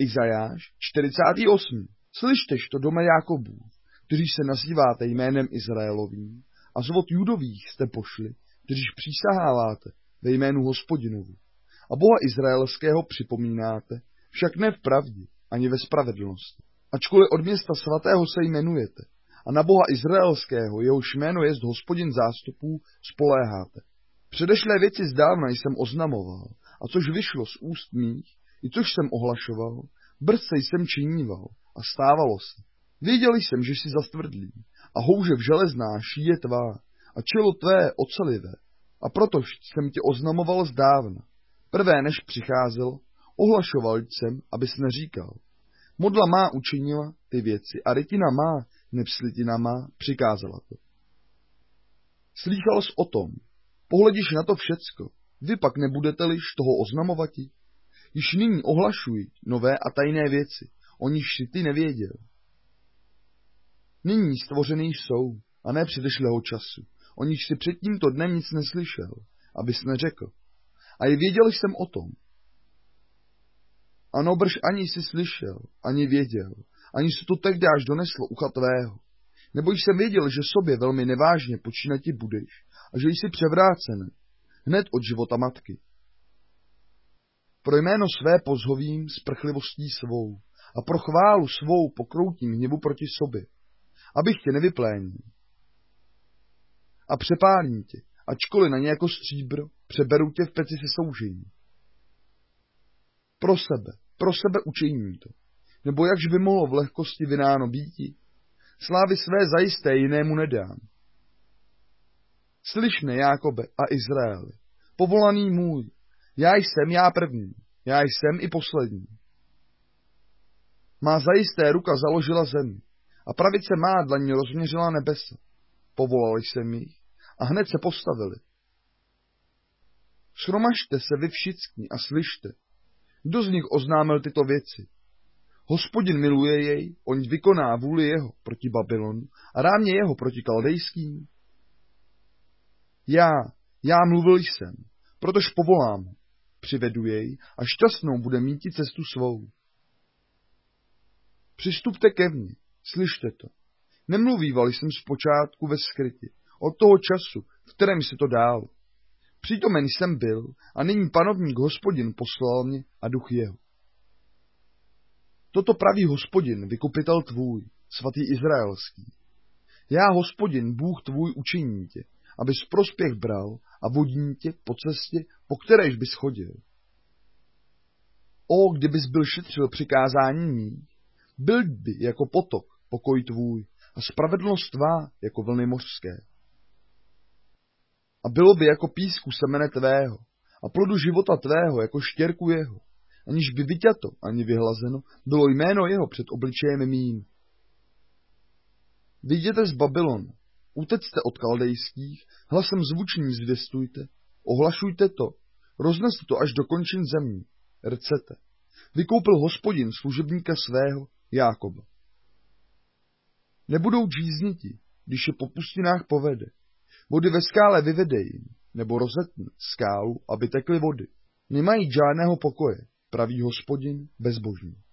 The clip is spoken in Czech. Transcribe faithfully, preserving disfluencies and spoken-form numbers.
Izajáš čtyřicátý osmý Slyštež to, dome Jákobů, kteří se nazýváte jménem Izraelovým, a zvod Judových jste pošli, kteříž přísaháváte ve jménu Hospodinovu. A Boha Izraelského připomínáte, však ne v pravdě, ani ve spravedlnosti. Ačkoliv od města svatého se jmenujete, a na Boha Izraelského, jehož jméno jest Hospodin zástupů, spoléháte. Předešlé věci zdávna jsem oznamoval, a což vyšlo z úst mých, i což jsem ohlašoval, brzce jsem činíval, a stávalo se. Věděl jsem, že jsi zastvrdlý, a houže v železná šíje tvá, a čelo tvé ocelivé, a protož jsem tě oznamoval zdávna. Prvé, než přicházel, ohlašoval jsem, abys neříkal. Modla má učinila ty věci, a rytina má, nepslitina má, přikázala to. Slýchal jsi o tom, pohledíš na to všecko, vy pak nebudete-liž toho oznamovati? Již nyní ohlašují nové a tajné věci, o nichž si ty nevěděl. Nyní stvořený jsou, a ne předešlého času, o nichž si před tímto dnem nic neslyšel, abys neřekl. A je věděl jsem o tom. Ano, brž ani jsi slyšel, ani věděl, ani se to tehdy až doneslo ucha tvého. Nebo jsem věděl, že sobě velmi nevážně počínati budeš a že jsi převrácen, hned od života matky. Pro jméno své pozhovím s prchlivostí svou a pro chválu svou pokroutím hněvu proti sobě, abych tě nevyplénil. A přepálím tě, ačkoliv na ně jako stříbro, přeberu tě v peci se soužení. Pro sebe, pro sebe učiním to, nebo jakž by mohlo v lehkosti vynáno býti, slávy své zajisté jinému nedám. Slyš mne, Jákobe a Izraeli, povolaný můj, já jsem já první, já jsem i poslední. Má zajisté ruka založila zemi a pravice má dlaň rozměřila nebesa. Povolal jsem jich a hned se postavili. Shromažte se vy všichni a slyšte, kdo z nich oznámil tyto věci. Hospodin miluje jej, on vykoná vůli jeho proti Babylonu a rámě jeho proti Kaldejským. Já, já mluvil jsem, protož povolám ho, přivedu jej a šťastnou bude míti cestu svou. Přistupte ke mně, slyšte to. Nemluvíval jsem zpočátku ve skrytě, od toho času, v kterém se to dálo. Přítomen jsem byl a nyní panovník Hospodin poslal mě a duch jeho. Toto praví Hospodin, vykupitel tvůj, svatý izraelský. Já, Hospodin, Bůh tvůj, učiním tě, abys prospěch bral a vodím tě po cestě, po kteréž bys chodil. O, kdybys byl šetřil přikázání mých, byl by jako potok pokoj tvůj a spravedlnost tvá jako vlny mořské. A bylo by jako písku semene tvého a plodu života tvého jako štěrku jeho, aniž by vyťato ani vyhlazeno bylo jméno jeho před obličejem mým. Vyjděte z Babylonu, utecte od kaldejských, hlasem zvučným zvěstujte, ohlašujte to, rozneste to až do končin zemí, rcete. Vykoupil Hospodin služebníka svého, Jákoba. Nebudou džízniti, když je po pustinách povede. Vody ve skále vyvede jim, nebo rozetne skálu, aby tekly vody. Nemají žádného pokoje, praví Hospodin bezbožný.